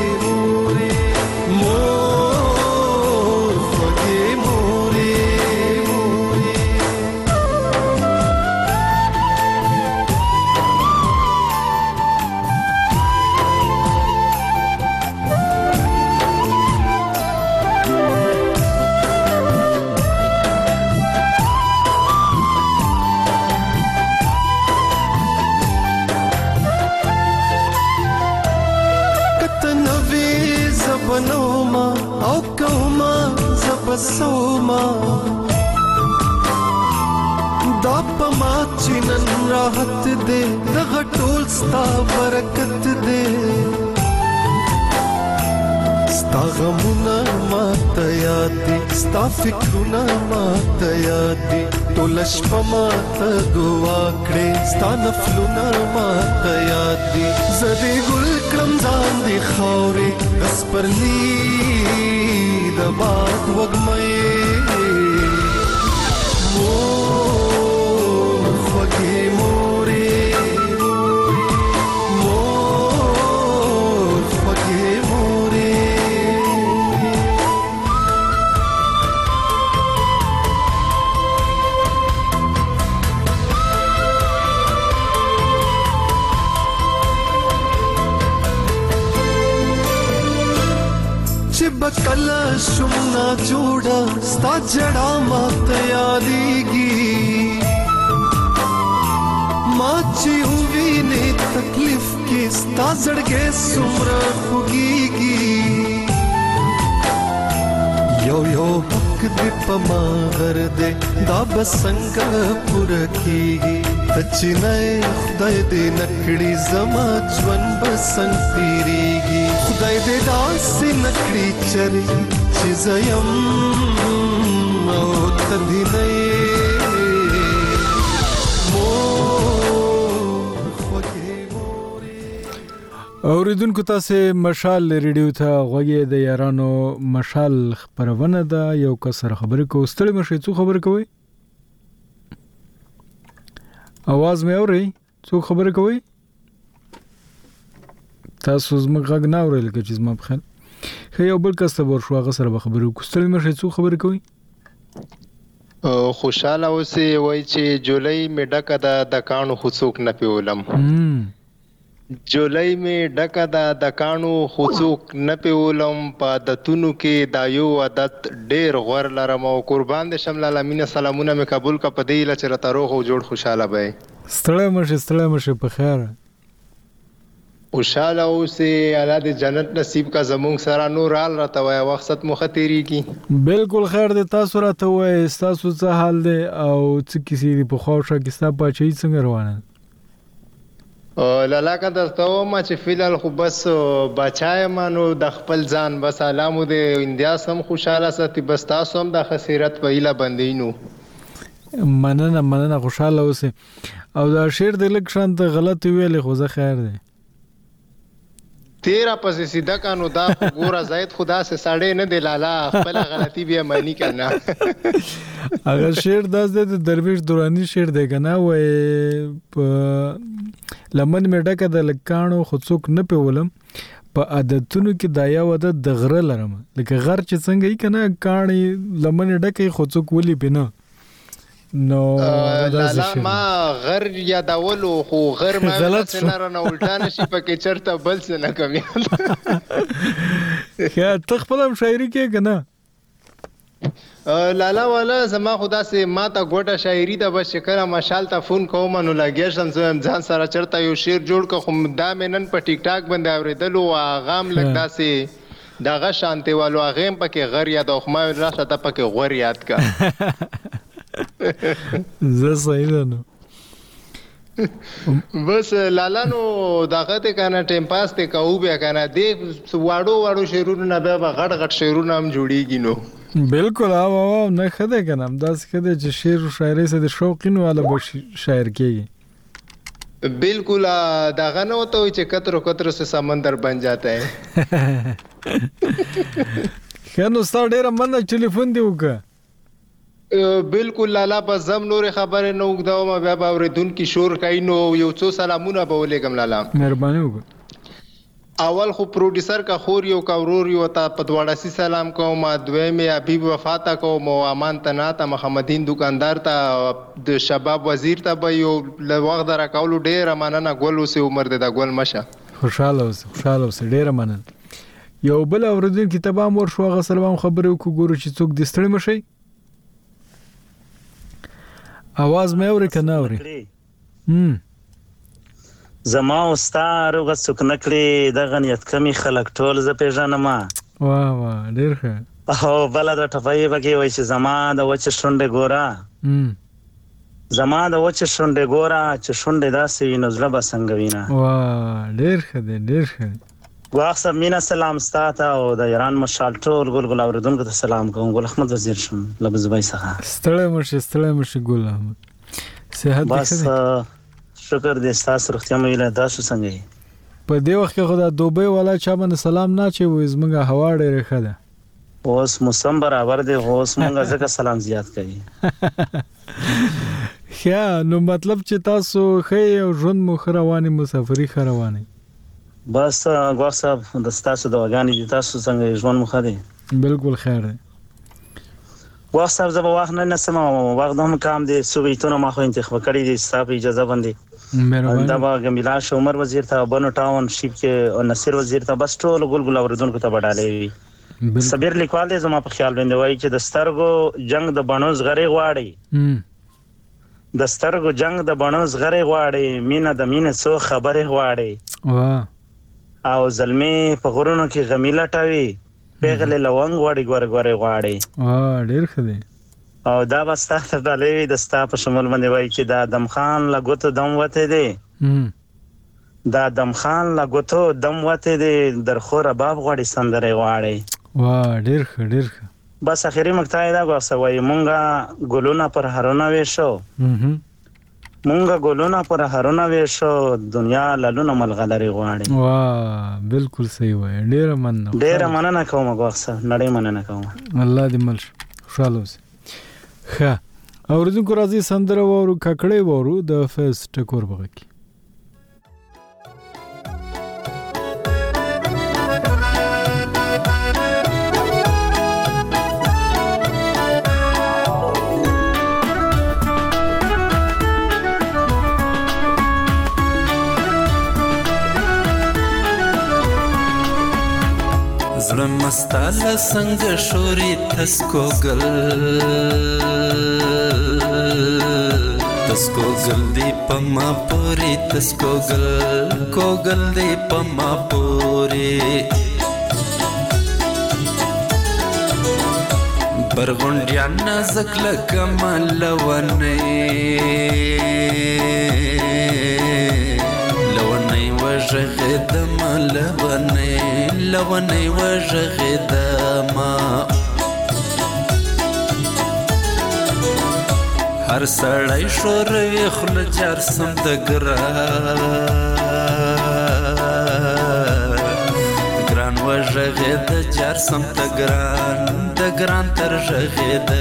مور خوږې مورې بنوما او کوما زبسوما دا پما چنن راحت دے دغه ټول ستا برکت دے ستا غمونه ماته یاد دي ستا فکرونه ماته یاد دي ټول شپه ماته دعا کړې ستا نفلونه ماته یاد دي زه دې ګل کړم ځان دې خاورې بس پرلی د باد وږمې مور خوږې مورې مور خوږې مورې بکلا شمنا جوڑا ستا جڑا مات یادیگی ماچی ہوئی نے تکلیف کی ستا زڑگے سمرا خوگیگی یو یو حق دی پما غر دے دا بسنگ پورا کیگی تچنائے خدای دے نکڑی زما جون بسنگ تیریگی خدای دے داسی نکڑی چری چیزایم او تدھی نئے اوریدونکو تاسو مشال ریډیو ته غوږی د یارانو مشال خبرونه ده یو کسر خبرې کو ستړي مشه څو خبر کوي आवाज مې اوري څو خبر کوي تاسو زما غږ نه اورل کې چې زما بخل خو یو بل کس ته ورشو هغه سره خبرې کو ستړي مشه څو خبر کوي خوشاله اوسې وای چې جولای مې ډکه ده د کانو خصوص نه پیولم جولای می ډکه دا د کانو خصوص نه پیولم په عادتونو کې دا یو عادت ډېر غوړ لرم او قربان دې شمل الامین سلامونه می قبول کا پدې ل چر تاروغ او جوړ خوشاله وای ستړی مشه ستړی مشه په خیر خوشاله اوسې الله دې جنت نصیب کا زمونږ سره نور ال راته وای وخت مو خطرې کی بالکل خیر دې تاسو راته وای تاسو څه حال دې او څه کیسې په خوښه کې تاسو پچې څنګه روانه لالا کا درته ما چې فلال خو بس بچای مانو د خپل ځان بس سلامو دې انډیا سم خوشاله ساتي بس تاسو هم د خسرت په اله بندینو مننه مننه خوشاله اوسه او دا شعر د لک شانت غلط ویل خو زه خیر دی تیرا پس سیدا کانو دا ګورا زید خدا سے ساړې نه دی لالا خپل غلطی به مانی کنه اگر شعر داس د درویش دورانی شعر دی کنه وای لمن می ډکه د لکانو خصوص نه پیولم په عادتونو کې دایا وده د غره لرم لکه غر چې څنګه یې کنه کانی لمن ډکه خصوص ولي بنا نو لالا ما غر یادولو خو غر ما څنګه نه الټا نشي پکې چرته بل څه نه کوي خیا تخپلم شاعري کې کنه لالا والا زما خدا سي ما ته ګوټه شاعري ته بس شکر ماشال ته فون کوم نو لګیا شم زم ځان سره چرته یو شعر جوړ ک خو دا مې نن په ټیک ټاک باندې اوریدلو غام لګدا سي دغه شانتي والو غیم پکې غر یاد او ما راشه ته پکې غور یاد کا زه صحیح ده نو بس لالا نو دغه ته کنه ټیم پاس ته کوو بیا کنه دې واړو واړو شعرونه نه به غټ غټ شعرونه هم جوړیږي نو بالکل او او نه خده کنم داس خده چې شعر و شاعری سره د شوقین والا به شاعر کیږي بالکل دغه نو ته چې کترو کترو سے سمندر بن جاتا ہے خنو ستا ډیره مننه ټلیفون دی وکړه بالکل لالا په زم نور خبره نو وګداو ما بیا اوریدونکو شور کای نو یو څو سلامونه به ولېګم لالا مهرباني وکړه اول خو پروډوسر کا خور یو کا ورور یو تا پدواړه سي سلام کوم دویم حبیب وفاتا کوم امان تنا تا محمدین دکاندار تا د شباب وزیر تا به یو لوغ در کولو ډیر مننه ګل اوسه عمر د ګل مشه خوشاله اوسه خوشاله اوسه ډیر مننه یو بل اوریدونکو کتابام ور شو غ سلام خبرو کو ګورو چې څوک د ستړي مشي आवाज مې اوري کنه اوري هم زما استاد روغ څوک نکړي د غنیت کمی خلک ټول ز پیژنم واه واه ډیر ښه او بل د ټپای بګي وای چې زما د وچ شونډه ګورا هم زما د وچ شونډه ګورا چې شونډه داسې نزله بسنګ وینا واه ډیر ښه دی ډیر ښه واخصه مینا سلام ستاته او د ایران مشال ټول ګل ګل اوریدونکو ته سلام کوم ګل احمد وزیر شم لبزبای څخه ستړی مشه ستړی مشه ګل احمد صحت بس شکر دې تاسو روغتیا مې له تاسو څنګه په دې وخت کې خدا دوبه والا چا باندې سلام نه چي وې زمګه هوا ډېره ښه ده اوس موسم برابر دی اوس مونږه ځکه سلام زیات کوي خیا نو مطلب چې تاسو خې او ژوند مو خرواني مسافري خرواني بس غوښ صاحب د تاسو د وګانی دي تاسو څنګه ژوند مخه دي بالکل خیر دی غوښ صاحب زه به وخت نه نسم وخت هم کام دي سویتونه ما خو انتخاب کړی دي صاحب اجازه باندې مهرباني دا به ګمیلا عمر وزیر ته بنو ټاون شیپ کې او نصیر وزیر ته بس ټول ګل ګل اوریدونکو ته وډالې وي صبر لیکوال دې زما په خیال باندې وایي چې د سترګو جنگ د بڼوز غری غواړي د سترګو جنگ د بڼوز غری غواړي مینا د مینې سو خبره غواړي واه او زلمی په غرونو کې غمیلا ټاوي پیغله لونګ وړي ګور ګور غواړي واه ډیر ښه دی او دا بس تاسو ته لوي د ستا په شمول باندې وایي چې دا دم خان لګوت دم وته دی دا دم خان لګوت دم وته دی درخو رباب غوړي سندره غواړي واه ډیر ښه ډیر ښه بس اخیری مقطع دا غوښوي مونږه ګلونه پر هرونه وېشو مونږه ګلونه پر هرونه وېشو دنیا لالونه ملغلري غواړي واه بالکل صحیح وای ډیر مننه ډیر مننه کوم غوښه نړۍ مننه کوم الله دې مل خوشاله اوسه ښه اوریدونکو راځي سندره وورو ککړې وورو د فیس ټکور بغکی زړه مستاله څنګه شوري تسکو گل تسکو گل دی پما پوری تسکو گل کو گل دی پما پوری برغونډیا نازک لکمل ونه وژغدم لونی لونی وژغدم هر سړی شوروي خل جر سم د ګران ګران وژغد جر سم د ګران د ګران تر ژغد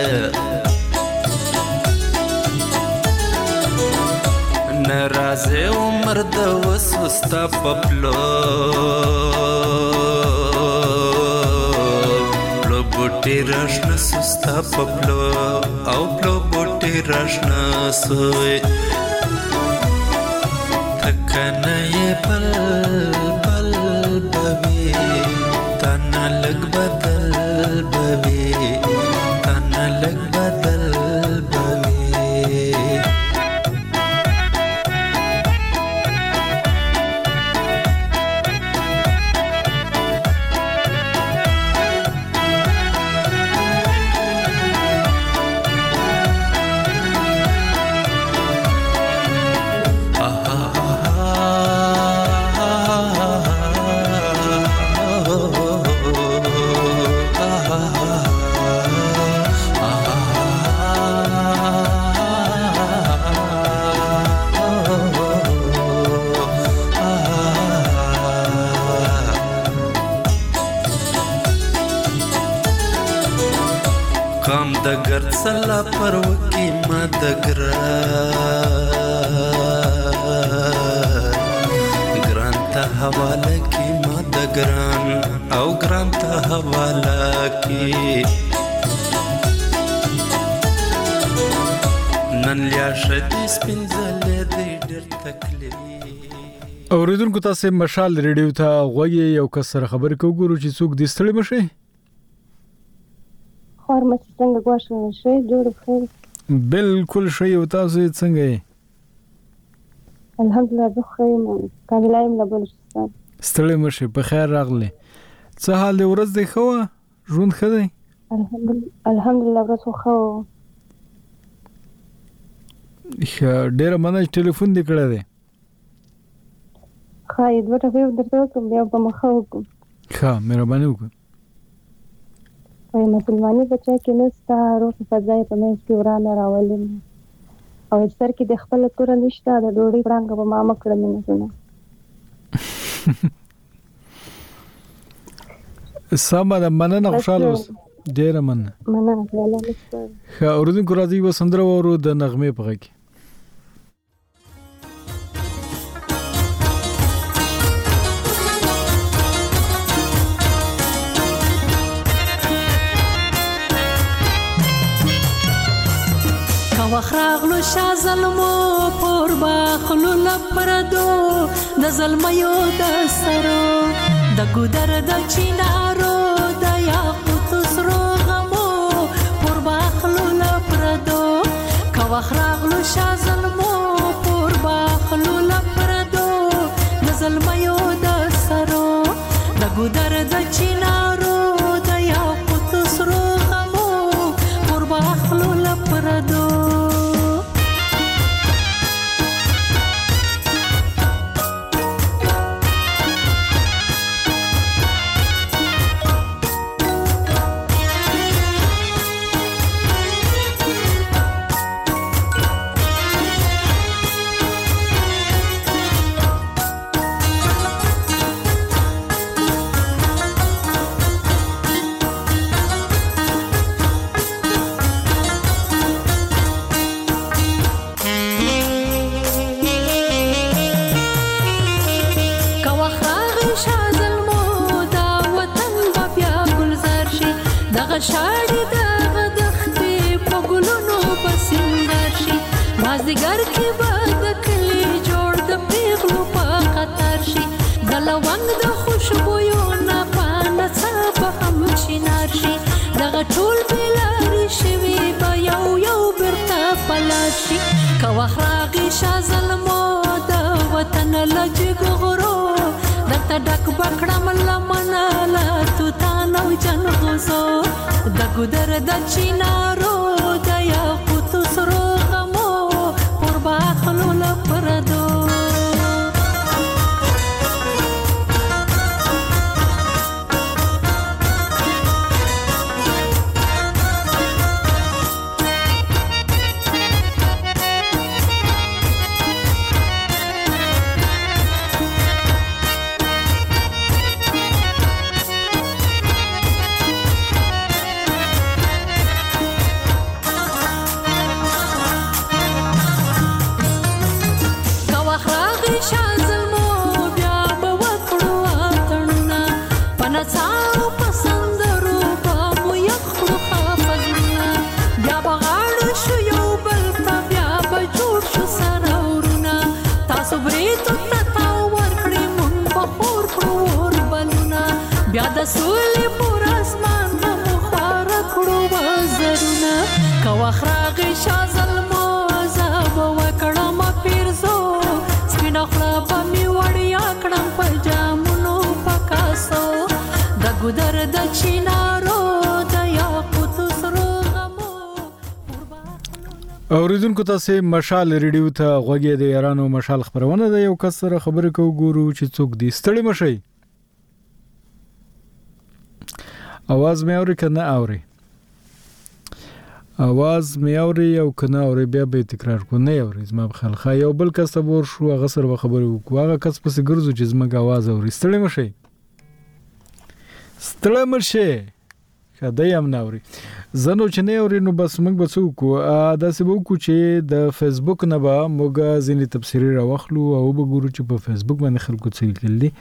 نرازه عمر د وسوستا پپلو پلو بوټي راشنه سستا پپلو او پلو بوټي راشنه سوی تکنه یې بل بل بوي تنه لګ بدل بوي د ګرڅلا پروکې ما د ګران ګران ته حواله کې ما د ګران او ګران ته حواله کې نن لیا شدي سپینځلې دې ډېر تکلیف. اوریدونکو تاسو مشال ریډیو ته غوږی یو کس سره خبرې کوو ګورو چې څوک دې ستړي مشي. خور مې څنګه غواړې شي جوړ خیر بالکل شي او تاسو څنګه یې؟ الحمدلله بخیر یم کاملایم لا بلوچستان. ستړي مشي په خیر راغلی. څه حال دی ورځ دی خو ژوند ښه دی؟ الحمدلله الحمدلله ورځ خو ډېر مننه ټلیفون دې کړی دی. خا یې دوه ټکي درته کوم بیا په مخه وکم. ښه مهرباني وکړه. وای مسلمانۍ بچا کې نستا روح فضای په منځ کې ورانه راولم او سر کې د خپل تور نشته د ډوډۍ پړانګ په ما مکړه مینه زونه. سمه ده مننه خوشاله اوس ډېره مننه. مننه الله مستر. ښه اوریدونکو راځي و سندره وورو د نغمې په غږ کې. وخراغلو شا ظلمو پور باخلو لپردو د ظلمیو د سرو د ګودر د چینارو د یاقوت سرو غمو پور باخلو لپردو کا وخراغلو شا ظلمو پور باخلو لپردو د ظلمیو د سرو د ګودر د چینارو د یاقوت سرو غمو پور باخلو لپردو شاړې دغه دښتې په ګلونو په سینګار شي مازدیګر کې به د کلي جوړ د پیغلو په قطار شي د لونګ د خوشبویو نه پانه څه به هم چینار شي دغه ټول بېلارې شوي به یو یو بیرته پلار شي که وخت راغی شا ظلمو د وطن له جګو غرو درته ډک به کړم لمنه له توتان او جنغوزو د ګودر د چینارو د یاقوتو سرو غمو پر باخلو لپردو د سولې پر اسمان د مخوار کړو وزرونه که وخت راغی شا ظلمو زه به وکړم پیرزو سپینه خوله به مې وړیا کړم په جامونو په کاسو د ګودر د چینارو د یاقوتو سرو غمو. اوریدونکو تاسو مشال ریډیو ته غوږی د یارانو مشال خبرونه ده یو کس سره خبرې کوو ګورو چې څوک دی ستړي مشي. आवाज مې اوري کنه اوري आवाज مې اوري او کنه اوري بیا به تکرار کو نه اوري زما بخل خا یو بل کس تبور شو هغه سره خبرې وکړو هغه کس پس ګرځو چې زما आवाज اوري ستړي مشي ستړي مشي خدای هم ناوري زنو چې نه اوري نو بس موږ به څه وکړو دا څه به وکړو چې د فیسبوک نه به موږ ځینې تبصرې راوخلو او به ګورو چې په فیسبوک باندې خلکو څه لیکل دي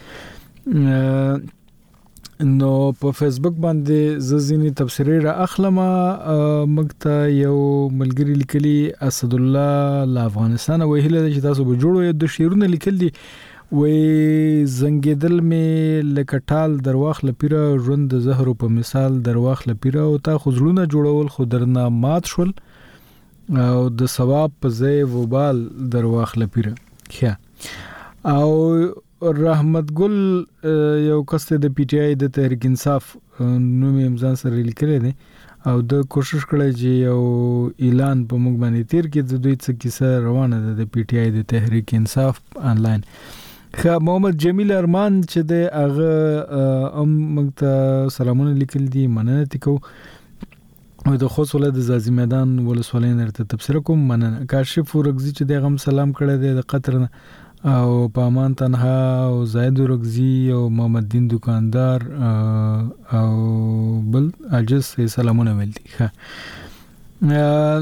نو په فیسبوک باندې ز ځینې تبصرې را اخلم موږ ته یو ملګری لیکلي اسد الله له افغانستان ویل چې تاسو به جوړو د شیرونه لیکل دي وې زنګیدل می لکټال درواخ لپیره ژوند د زهرو په مثال درواخ لپیره او تا خزلونه جوړول خو درنه مات شول او د ثواب په ځای وبال درواخ لپیره خیا او رحمت ګل یو کسته د پی ټی آی د تحریک انصاف نو امزان سره لیکل دي او د کوشش کړی چې یو اعلان په موږ باندې تیر کې د دوی څخه کیسه روانه ده د پی ټی آی د تحریک انصاف آنلاین خا محمد جمیل ارمان چې د هغه ام مغه سلامونه لیکل دي مننه تکو او د خوست ولایت د زازی میدان ولسوالۍ نرته تبصره کوم مننه کاشف ورغزي چې د غم سلام کړی دی د قطر او پامان تنها او زید ورغزي او محمد دین دکاندار او بل اجز سلامونه ویل دي ښه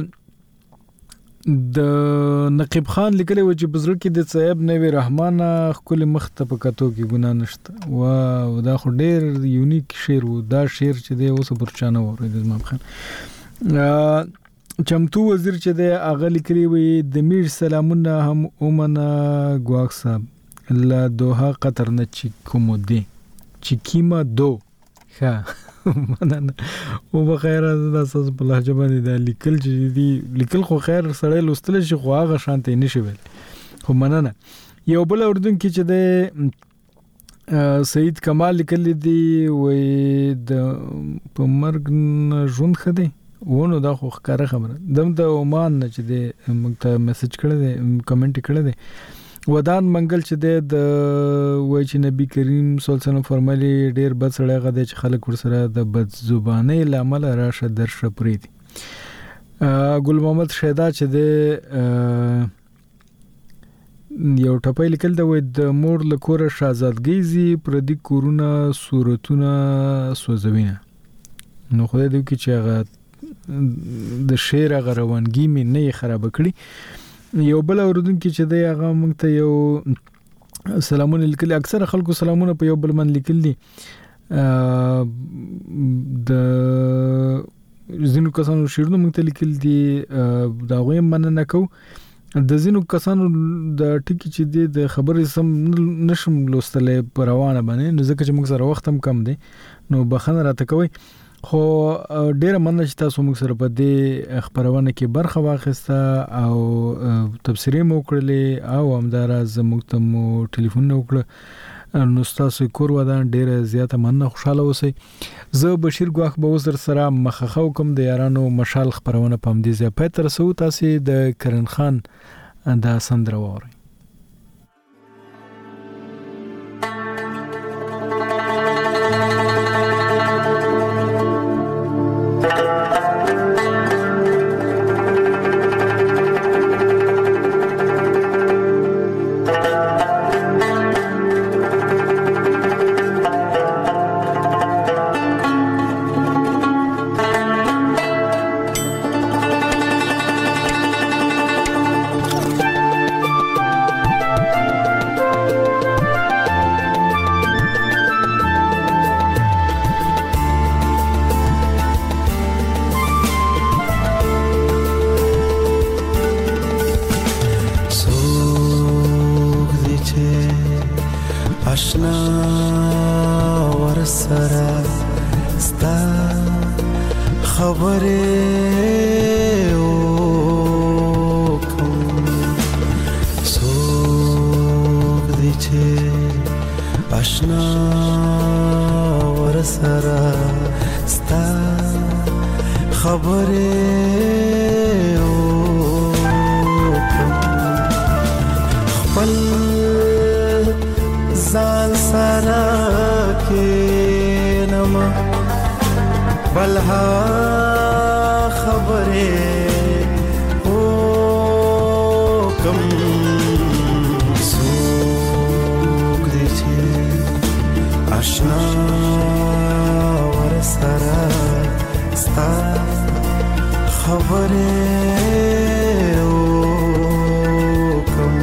د نقیب خان لیکلی و چې بزرګ کې د صاحب نوی رحمان خپل مخ ته پکاتو کې ګنا نشته وا دا خو ډیر یونیک شعر و دا شعر چې دی اوس پر چانه وره د امام خان چمتو وزیر چې دی اغه لیکلی وي د میر سلامونه هم اومنه ګواخ صاحب الله دوها قطر نه چې کوم دی چې کیما دو ښه مننه او بخیر د اساس په لهجه باندې دا لیکل چې دی لیکل خو خیر سره لوستل شي خو هغه شانته نشي ویل خو مننه یو بل اردن کې چې د سید کمال لیکل دی وې د په مرګ ژوند خدي ونه دا خو ښکاره خبره دم د عمان نه چې د موږ ته میسج کړی دی کمنټ کړی دی ودان منګل چې د وای چې نبی کریم صلی الله علیه وسلم فرمایلی ډیر بد سړی غده چې خلک ورسره د بد زبانه لامل راشه درشه پری دي ګل محمد شیدا چې د یو ټپای لیکل د وای د مور لکور شاهزادګي زی پر دې کورونه صورتونه سوځوینه نو خدای دې کې چې هغه د شعر هغه روانګي مې نه خراب کړی یو بل اوردون کې چې دی هغه موږ ته یو سلامونه لیکل اکثر خلکو سلامونه په یو بل من لیکل دي د زینو کسانو شیرونه موږ ته لیکل دي دا غوې مننه کو د زینو کسانو د ټکی چې دی د خبرې سم نشم لوستلې پر روانه باندې نو ځکه چې موږ سره وخت هم کم دی نو بخنه راته کوي خو ډیره مننه چې تاسو موږ سره په دې خبرونه کې برخه واخیسته او تبصرې مو کړلې او همدارز موږ ته مو ټلیفون وکړ نو تاسو کور ودان ډیره زیاته مننه خوشاله اوسئ زه بشیر ګواخ به وزر سره مخخو کوم د یارانو مشال خبرونه پم دي زه پاتره سو تاسو د کرن خان د سندرواري آشنا ور سره ستا خبره وکم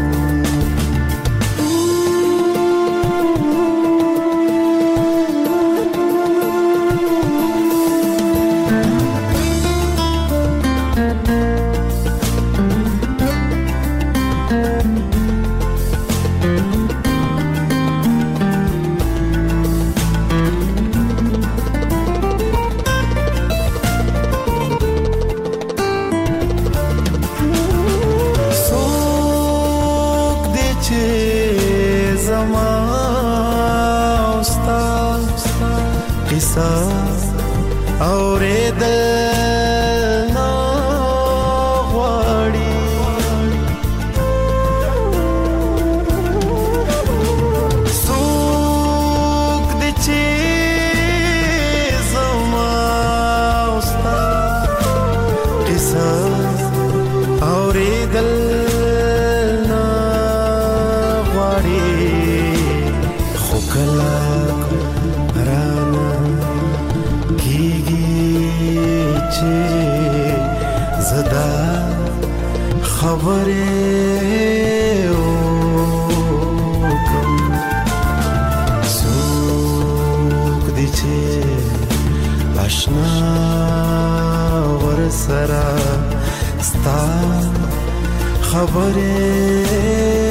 ورسره ستا خبره